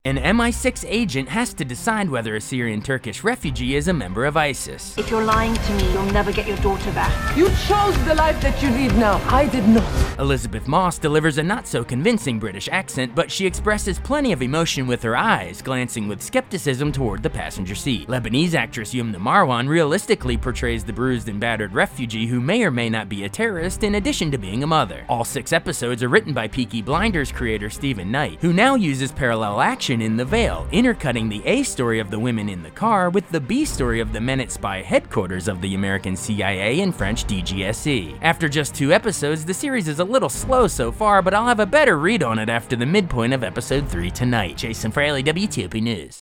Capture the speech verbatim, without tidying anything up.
An M I six agent has to decide whether a Syrian-Turkish refugee is a member of ISIS. If you're lying to me, you'll never get your daughter back. You chose the life that you lead now. I did not. Elizabeth Moss delivers a not-so-convincing British accent, but she expresses plenty of emotion with her eyes, glancing with skepticism toward the passenger seat. Lebanese actress Yumna Marwan realistically portrays the bruised and battered refugee who may or may not be a terrorist in addition to being a mother. All six episodes are written by Peaky Blinders creator Stephen Knight, who now uses parallel action in The Veil, intercutting the A story of the women in the car with the B story of the men at spy headquarters of the American C I A and French D G S E. After just two episodes, the series is a little slow so far, but I'll have a better read on it after the midpoint of episode three tonight. Jason Fraley, W T O P News.